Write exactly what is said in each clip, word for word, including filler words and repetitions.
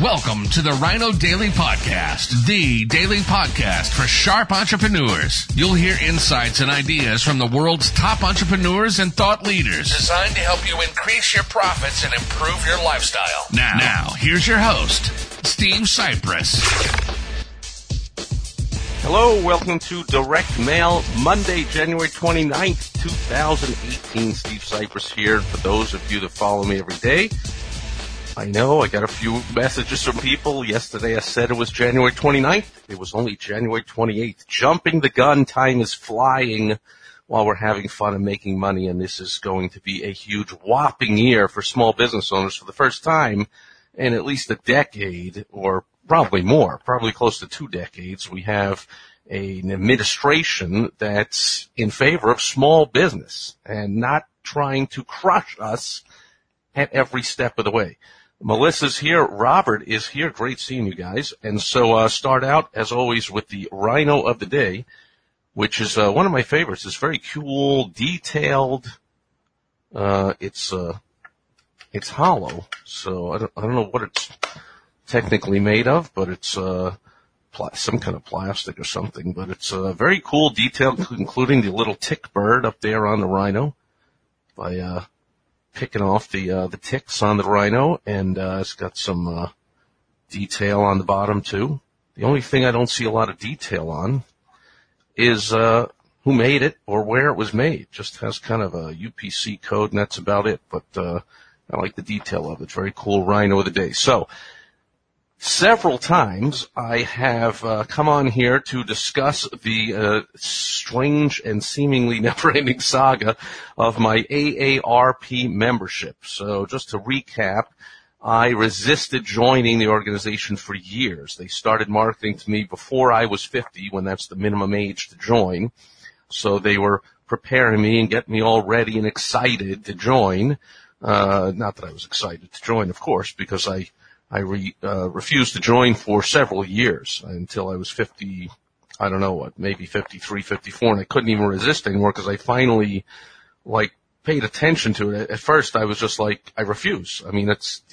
Welcome to the Rhino Daily Podcast, the daily podcast for sharp entrepreneurs. You'll hear insights and ideas from the world's top entrepreneurs and thought leaders, designed to help you increase your profits and improve your lifestyle. Now, now here's your host, Steve Cypress. Hello, welcome to Direct Mail, Monday, January twenty-ninth, twenty eighteen. Steve Cypress here. For those of you that follow me every day, I know I got a few messages from people. Yesterday I said it was January twenty-ninth. It was only January twenty-eighth. Jumping the gun, time is flying while we're having fun and making money, and this is going to be a huge whopping year for small business owners for the first time in at least a decade, or probably more, probably close to two decades. We have a, an administration that's in favor of small business and not trying to crush us at every step of the way. Melissa's here. Robert is here. Great seeing you guys. And so uh start out, as always, with the Rhino of the Day, which is uh, one of my favorites. It's very cool, detailed. Uh It's uh it's hollow, so I don't, I don't know what it's technically made of, but it's uh pl- some kind of plastic or something. But it's uh, very cool, detailed, including the little tick bird up there on the Rhino by uh picking off the uh, the ticks on the Rhino, and uh, it's got some uh, detail on the bottom too. The only thing I don't see a lot of detail on is uh, who made it or where it was made. Just has kind of a U P C code, and that's about it. But uh, I like the detail of it. Very cool Rhino of the Day. So several times I have uh, come on here to discuss the uh, strange and seemingly never-ending saga of my A A R P membership. So just to recap, I resisted joining the organization for years. They started marketing to me before I was fifty, when that's the minimum age to join. So they were preparing me and getting me all ready and excited to join. Uh, not that I was excited to join, of course, because I I re, uh, refused to join for several years until I was fifty, I don't know what, maybe fifty-three, fifty-four, and I couldn't even resist anymore because I finally, like, paid attention to it. At first, I was just like, I refuse. I mean, it's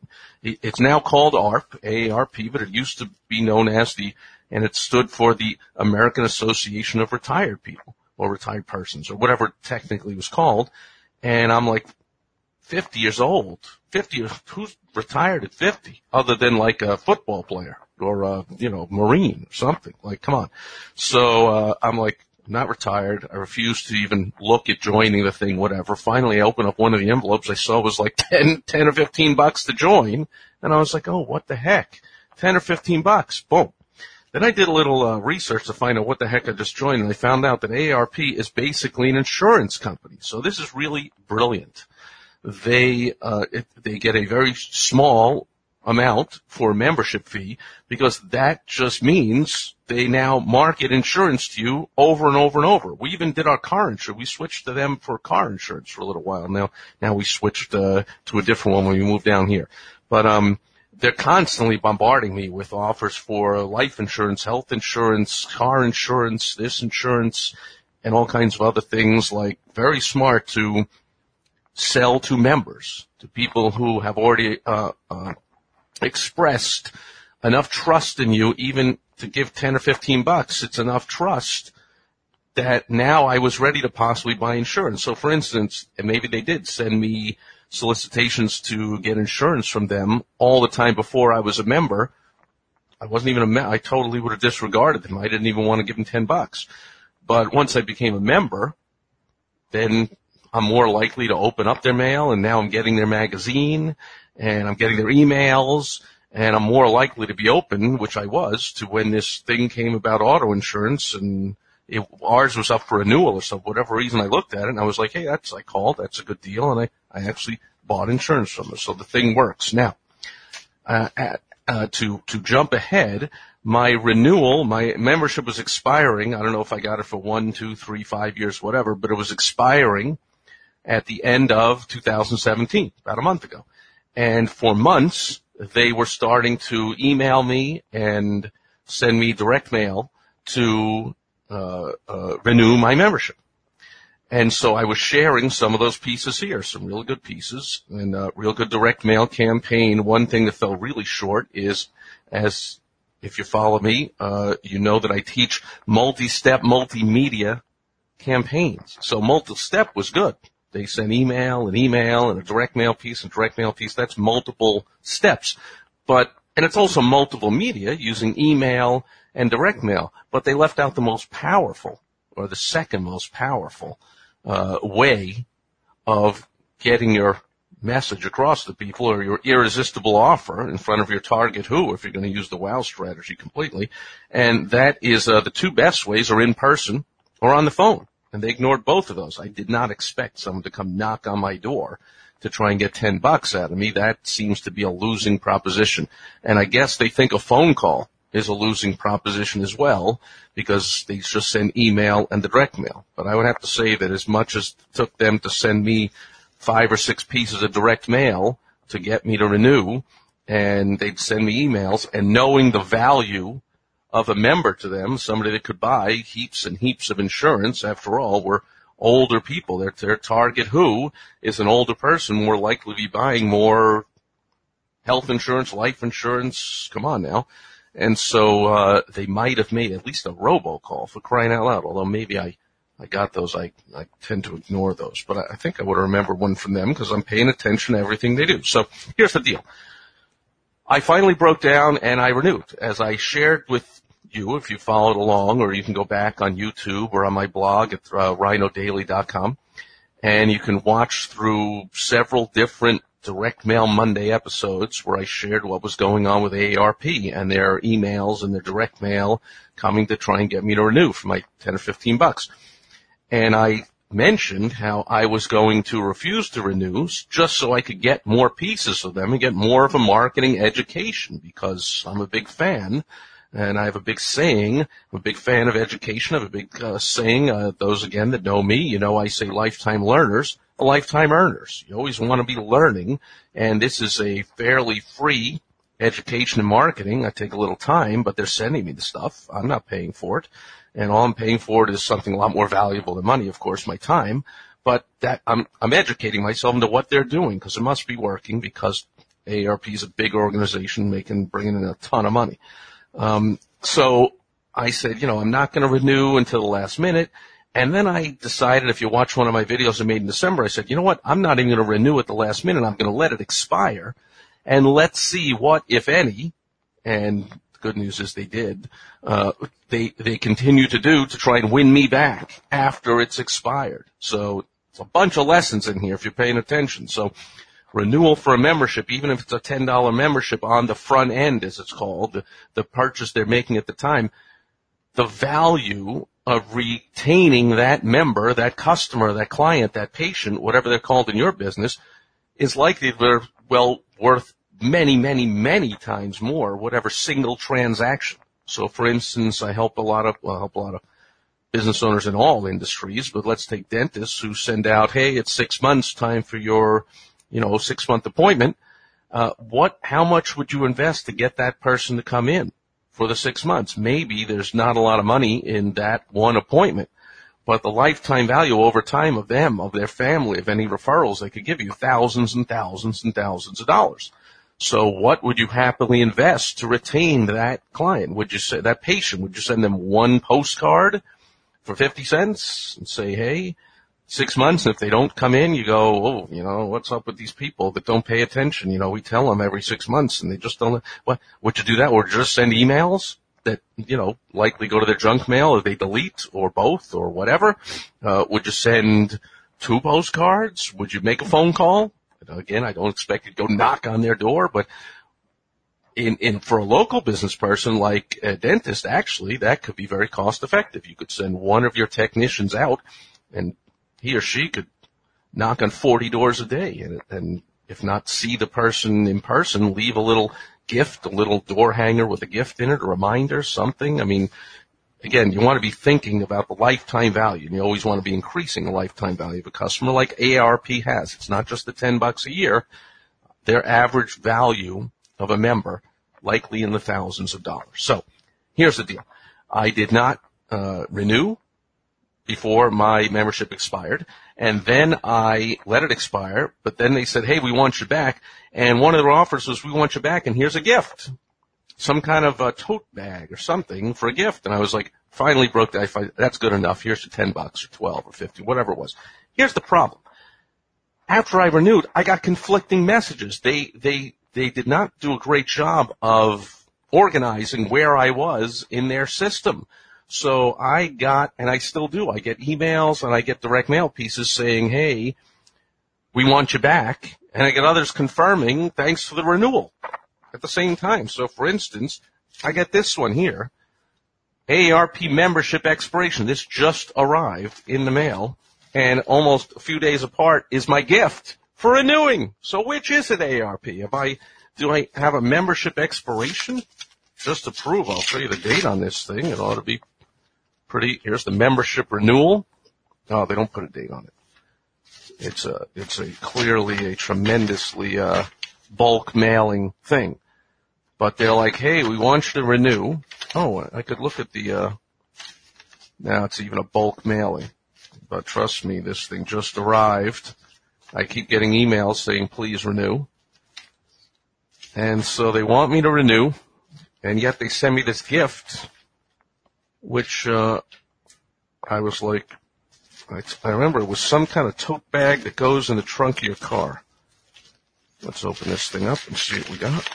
it's now called A A R P, A A R P, but it used to be known as the, and it stood for the American Association of Retired People, or Retired Persons, or whatever it technically was called. And I'm like, fifty years old. fifty, who's retired at fifty, other than like a football player or a, you know, Marine or something? Like, come on. So, uh, I'm like, not retired. I refuse to even look at joining the thing, whatever. Finally, I opened up one of the envelopes I saw was like ten, ten or fifteen bucks to join. And I was like, oh, what the heck? ten or fifteen bucks. Boom. Then I did a little uh, research to find out what the heck I just joined, and I found out that A A R P is basically an insurance company. So this is really brilliant. They uh it, they get a very small amount for a membership fee, because that just means they now market insurance to you over and over and over. We even did our car insurance. We switched to them for car insurance for a little while. Now now we switched uh, to a different one when we moved down here. But um they're constantly bombarding me with offers for life insurance, health insurance, car insurance, this insurance, and all kinds of other things. Like, very smart to sell to members, to people who have already uh, uh expressed enough trust in you, even to give ten or fifteen bucks. It's enough trust that now I was ready to possibly buy insurance. So, for instance, and maybe they did send me solicitations to get insurance from them all the time before I was a member. I wasn't even a member. I totally would have disregarded them. I didn't even want to give them ten bucks. But once I became a member, then I'm more likely to open up their mail, and now I'm getting their magazine, and I'm getting their emails, and I'm more likely to be open, which I was, to when this thing came about auto insurance, and it, ours was up for renewal or some whatever reason. I looked at it, and I was like, hey, that's, I called, that's a good deal, and I, I actually bought insurance from them. So the thing works. Now, uh, at, uh, to, to jump ahead, my renewal, my membership was expiring. I don't know if I got it for one, two, three, five years, whatever, but it was expiring at the end of two thousand seventeen, about a month ago. And for months, they were starting to email me and send me direct mail to uh, uh renew my membership. And so I was sharing some of those pieces here, some real good pieces, and a real good direct mail campaign. One thing that fell really short is, as if you follow me, uh, you know that I teach multi-step, multimedia campaigns. So multi-step was good. They send email and email and a direct mail piece and direct mail piece. That's multiple steps. But, and it's also multiple media using email and direct mail. But they left out the most powerful, or the second most powerful, uh, way of getting your message across to people, or your irresistible offer in front of your target who, if you're going to use the WOW strategy completely. And that is, uh, the two best ways are in person or on the phone. And they ignored both of those. I did not expect someone to come knock on my door to try and get ten bucks out of me. That seems to be a losing proposition. And I guess they think a phone call is a losing proposition as well, because they just send email and the direct mail. But I would have to say that as much as it took them to send me five or six pieces of direct mail to get me to renew, and they'd send me emails, and knowing the value of a member to them, somebody that could buy heaps and heaps of insurance. After all, we're older people. Their, their target who is an older person, more likely to be buying more health insurance, life insurance. Come on now. And so uh they might have made at least a robocall, for crying out loud, although maybe I, I got those. I, I tend to ignore those. But I, I think I would remember one from them because I'm paying attention to everything they do. So here's the deal. I finally broke down and I renewed. As I shared with you, if you followed along, or you can go back on YouTube or on my blog at uh, rhino daily dot com, and you can watch through several different Direct Mail Monday episodes where I shared what was going on with A A R P and their emails and their direct mail coming to try and get me to renew for my ten or fifteen bucks. And I mentioned how I was going to refuse to renew just so I could get more pieces of them and get more of a marketing education, because I'm a big fan. And I have a big saying. I'm a big fan of education. I have a big uh, saying. Uh, those, again, that know me, you know I say lifetime learners are lifetime earners. You always want to be learning. And this is a fairly free education and marketing. I take a little time, but they're sending me the stuff. I'm not paying for it. And all I'm paying for it is something a lot more valuable than money, of course, my time. But that I'm, I'm educating myself into what they're doing, because it must be working, because A A R P is a big organization making, bringing in a ton of money. Um, so I said, you know, I'm not going to renew until the last minute. And then I decided, if you watch one of my videos I made in December, I said, you know what? I'm not even going to renew at the last minute. I'm going to let it expire, and let's see what, if any, and the good news is they did, uh, they, they continue to do to try and win me back after it's expired. So it's a bunch of lessons in here if you're paying attention. So renewal for a membership, even if it's a ten dollar membership on the front end, as it's called, the, the purchase they're making at the time, the value of retaining that member, that customer, that client, that patient, whatever they're called in your business, is likely to be, well, worth many, many, many times more, whatever single transaction. So, for instance, I help a lot of, well, I help a lot of business owners in all industries, but let's take dentists who send out, hey, it's six months, time for your you know, six month appointment. Uh, what, how much would you invest to get that person to come in for the six months? Maybe there's not a lot of money in that one appointment, but the lifetime value over time of them, of their family, of any referrals they could give you, thousands and thousands and thousands of dollars. So what would you happily invest to retain that client? Would you say, that patient, would you send them one postcard for fifty cents and say, hey, Six months, and if they don't come in, you go, oh, you know, what's up with these people that don't pay attention? You know, we tell them every six months, and they just don't. What? Would you do that, or just send emails that, you know, likely go to their junk mail, or they delete, or both, or whatever? Uh, would you send two postcards? Would you make a phone call? Again, I don't expect you to go knock on their door, but in, in for a local business person like a dentist, actually, that could be very cost effective. You could send one of your technicians out, and he or she could knock on forty doors a day, and, and if not see the person in person, leave a little gift, a little door hanger with a gift in it, a reminder, something. I mean, again, you want to be thinking about the lifetime value, and you always want to be increasing the lifetime value of a customer like A A R P has. It's not just the ten bucks a year. Their average value of a member, likely in the thousands of dollars. So here's the deal. I did not uh renew. before my membership expired. And then I let it expire, but then they said, hey, we want you back. And one of their offers was, we want you back, and here's a gift. Some kind of a tote bag or something for a gift. And I was like, finally broke that. That's good enough. Here's your ten bucks or twelve or fifty, whatever it was. Here's the problem. After I renewed, I got conflicting messages. They, they, they did not do a great job of organizing where I was in their system. So I got, and I still do, I get emails and I get direct mail pieces saying, hey, we want you back. And I get others confirming, thanks for the renewal at the same time. So, for instance, I get this one here, A A R P membership expiration. This just arrived in the mail, and almost a few days apart is my gift for renewing. So which is it, A A R P? Have I, do I have a membership expiration? Just to prove, I'll show you the date on this thing. It ought to be pretty. Here's the membership renewal. Oh, they don't put a date on it. It's a, it's a clearly a tremendously, uh, bulk mailing thing. But they're like, hey, we want you to renew. Oh, I could look at the, uh, now it's even a bulk mailing. But trust me, this thing just arrived. I keep getting emails saying, please renew. And so they want me to renew, and yet they send me this gift, which, uh, I was like, I, I remember it was some kind of tote bag that goes in the trunk of your car. Let's open this thing up and see what we got.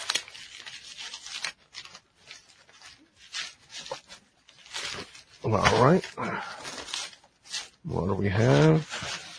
All right. What do we have?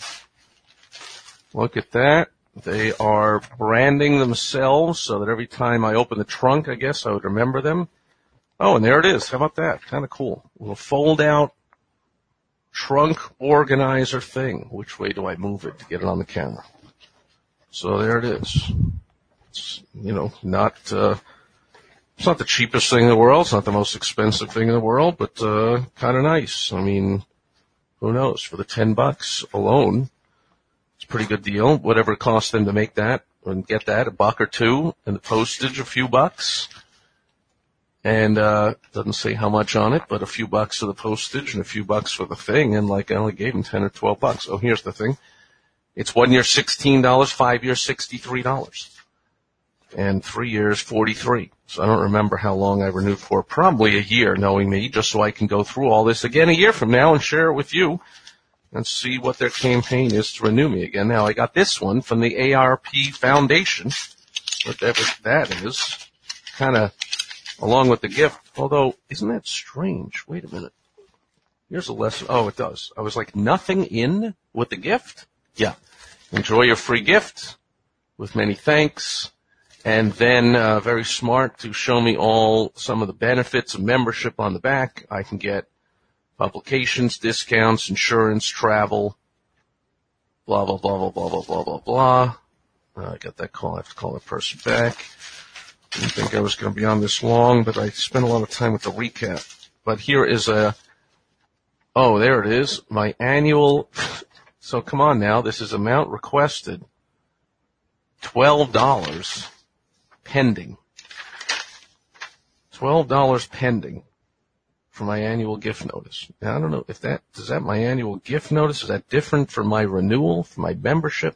Look at that. They are branding themselves so that every time I open the trunk, I guess, I would remember them. Oh, and there it is. How about that? Kind of cool. A little fold-out trunk organizer thing. Which way do I move it to get it on the camera? So there it is. It's, you know, not, uh, it's not the cheapest thing in the world. It's not the most expensive thing in the world, but, uh, kind of nice. I mean, who knows? For the ten bucks alone, it's a pretty good deal. Whatever it costs them to make that and get that, a buck or two, and the postage, a few bucks. And, uh, doesn't say how much on it, but a few bucks for the postage and a few bucks for the thing. And like I only gave them ten or twelve bucks. Oh, here's the thing. It's one year sixteen dollars, five years sixty-three dollars, and three years forty-three dollars. So I don't remember how long I renewed for. Probably a year, knowing me, just so I can go through all this again a year from now and share it with you and see what their campaign is to renew me again. Now, I got this one from the A A R P Foundation, whatever that is, kind of along with the gift. Although, isn't that strange? Wait a minute. Here's a lesson. Oh, it does. I was like, nothing in with the gift? Yeah. Enjoy your free gift with many thanks. And then, uh, very smart to show me all some of the benefits of membership on the back. I can get publications, discounts, insurance, travel, blah, blah, blah, blah, blah, blah, blah, blah, blah. Uh, I got that call. I have to call that person back. Didn't think I was going to be on this long, but I spent a lot of time with the recap. But here is a, oh, there it is. My annual, so come on now. This is amount requested. twelve dollars pending. twelve dollars pending for my annual gift notice. Now, I don't know if that, is that my annual gift notice? Is that different from my renewal, from my membership?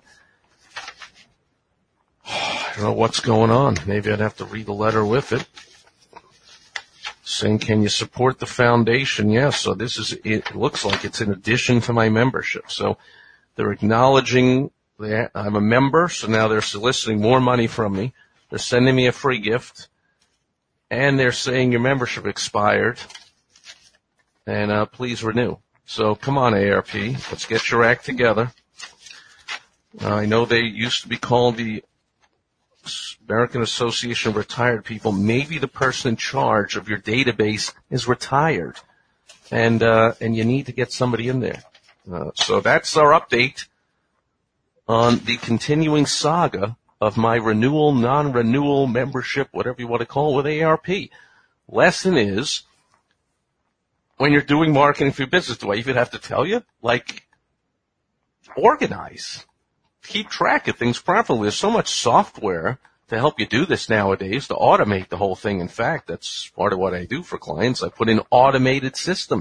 I don't know what's going on. Maybe I'd have to read the letter with it. Saying, can you support the foundation? Yes. So this is, it looks like it's in addition to my membership. So they're acknowledging that I'm a member, so now they're soliciting more money from me. They're sending me a free gift, and they're saying your membership expired, and uh, please renew. So come on, A A R P, let's get your act together. Uh, I know they used to be called the American Association of Retired People. Maybe the person in charge of your database is retired, and uh, and you need to get somebody in there. Uh, so that's our update on the continuing saga of my renewal, non-renewal membership, whatever you want to call it, with A A R P. Lesson is, when you're doing marketing for your business, do I even have to tell you? Like, organize. Keep track of things properly. There's so much software to help you do this nowadays, to automate the whole thing. In fact, that's part of what I do for clients. I put in automated systems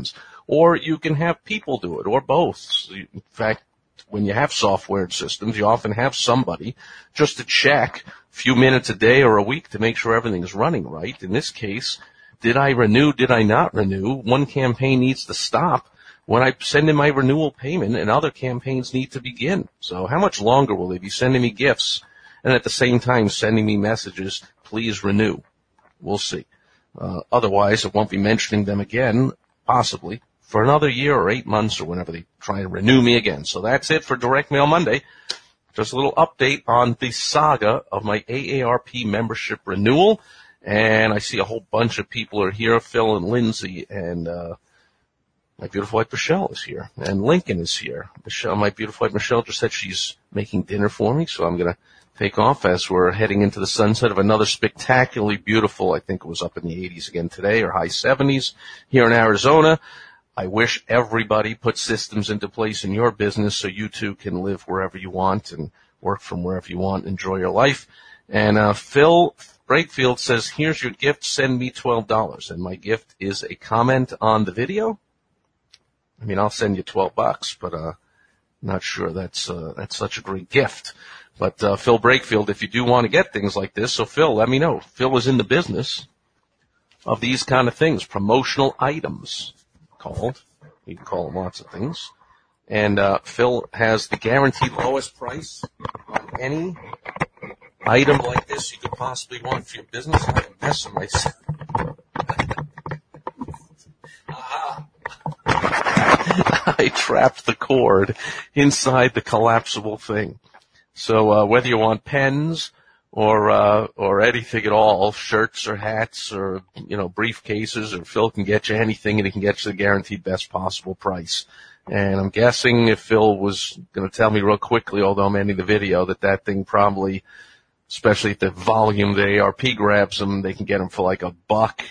or you can have people do it, or both. In fact, when you have software systems, you often have somebody just to check a few minutes a day or a week to make sure everything is running right. In this case, did I renew? Did I not renew? One campaign needs to stop when I send in my renewal payment, and other campaigns need to begin. So how much longer will they be sending me gifts and at the same time sending me messages, please renew? We'll see. Uh, otherwise, I won't be mentioning them again, possibly, for another year or eight months or whenever they try to renew me again. So that's it for Direct Mail Monday. Just a little update on the saga of my A A R P membership renewal. And I see a whole bunch of people are here, Phil and Lindsay, and uh my beautiful wife Michelle is here, and Lincoln is here. Michelle, my beautiful wife Michelle just said she's making dinner for me, so I'm going to take off as we're heading into the sunset of another spectacularly beautiful, I think it was up in the eighties again today, or high seventies here in Arizona. I wish everybody put systems into place in your business so you too can live wherever you want and work from wherever you want, enjoy your life. And uh Phil Brakefield says, here's your gift, send me twelve dollars. And my gift is a comment on the video. I mean, I'll send you twelve bucks, but, uh, not sure that's, uh, that's such a great gift. But, uh, Phil Brakefield, if you do want to get things like this, so Phil, let me know. Phil is in the business of these kind of things, promotional items called. You can call them lots of things. And, uh, Phil has the guaranteed lowest price on any item like this you could possibly want for your business. I'm messing myself. Aha. I trapped the cord inside the collapsible thing. So uh, whether you want pens or uh, or anything at all, shirts or hats or, you know, briefcases, or Phil can get you anything, and he can get you the guaranteed best possible price. And I'm guessing if Phil was going to tell me real quickly, although I'm ending the video, that that thing probably, especially at the volume the A A R P grabs them, they can get them for like a buck,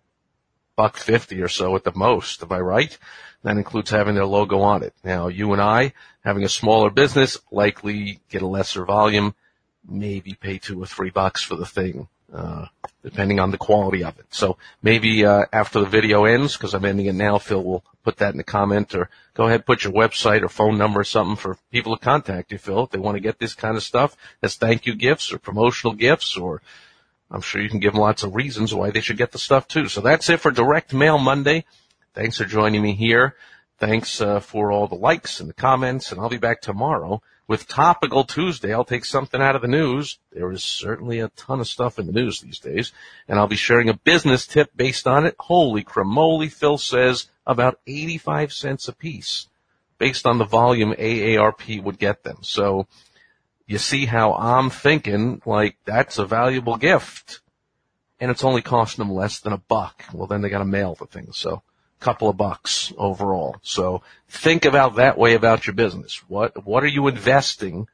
buck fifty or so at the most. Am I right? That includes having their logo on it. Now, you and I, having a smaller business, likely get a lesser volume, maybe pay two or three bucks for the thing, uh, depending on the quality of it. So maybe uh, after the video ends, because I'm ending it now, Phil will put that in the comment, or go ahead, put your website or phone number or something for people to contact you, Phil, if they want to get this kind of stuff as thank you gifts or promotional gifts, or I'm sure you can give them lots of reasons why they should get the stuff too. So that's it for Direct Mail Monday. Thanks for joining me here. Thanks uh, for all the likes and the comments, and I'll be back tomorrow with Topical Tuesday. I'll take something out of the news. There is certainly a ton of stuff in the news these days, and I'll be sharing a business tip based on it. Holy cramoly, Phil says about eighty-five cents a piece based on the volume A A R P would get them. So you see how I'm thinking, like, that's a valuable gift, and it's only costing them less than a buck. Well, then they got to mail the thing, so couple of bucks overall. So think about that way about your business. What what are you investing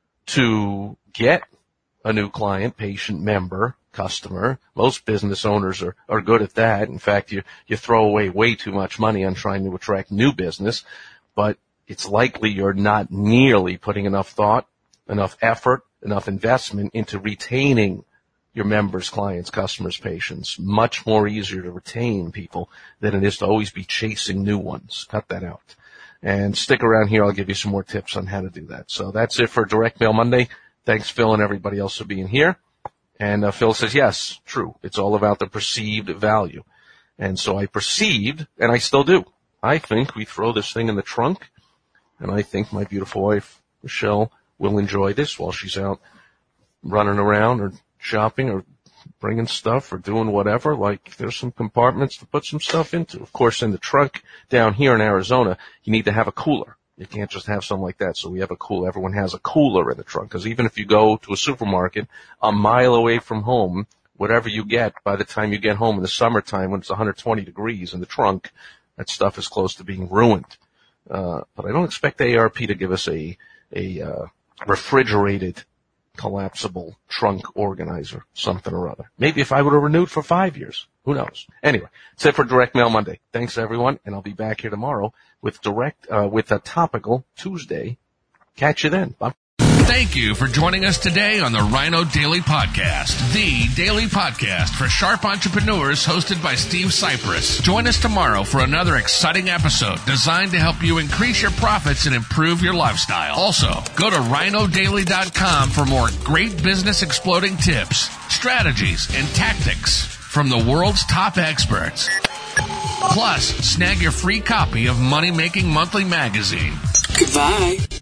to get a new client, patient, member, customer? Most business owners are, are good at that. In fact, you, you throw away way too much money on trying to attract new business, but it's likely you're not nearly putting enough thought, enough effort, enough investment into retaining your members, clients, customers, patients. Much more easier to retain people than it is to always be chasing new ones. Cut that out. And stick around here. I'll give you some more tips on how to do that. So that's it for Direct Mail Monday. Thanks, Phil, and everybody else for being here. And uh, Phil says, yes, true. It's all about the perceived value. And so I perceived, and I still do. I think we throw this thing in the trunk, and I think my beautiful wife, Michelle, will enjoy this while she's out running around or shopping or bringing stuff or doing whatever. Like, there's some compartments to put some stuff into. Of course, in the trunk down here in Arizona, you need to have a cooler. You can't just have something like that. So we have a cooler. Everyone has a cooler in the trunk, because even if you go to a supermarket a mile away from home, whatever you get, by the time you get home in the summertime when it's one hundred twenty degrees in the trunk, that stuff is close to being ruined. Uh, but I don't expect A A R P to give us a, a, uh, refrigerated collapsible trunk organizer, something or other. Maybe if I would have renewed for five years. Who knows? Anyway, that's it for Direct Mail Monday. Thanks, everyone, and I'll be back here tomorrow with direct, uh, with a Topical Tuesday. Catch you then. Bye. Thank you for joining us today on the Rhino Daily Podcast, the daily podcast for sharp entrepreneurs hosted by Steve Cypress. Join us tomorrow for another exciting episode designed to help you increase your profits and improve your lifestyle. Also, go to rhino daily dot com for more great business exploding tips, strategies, and tactics from the world's top experts. Plus, snag your free copy of Money Making Monthly magazine. Goodbye.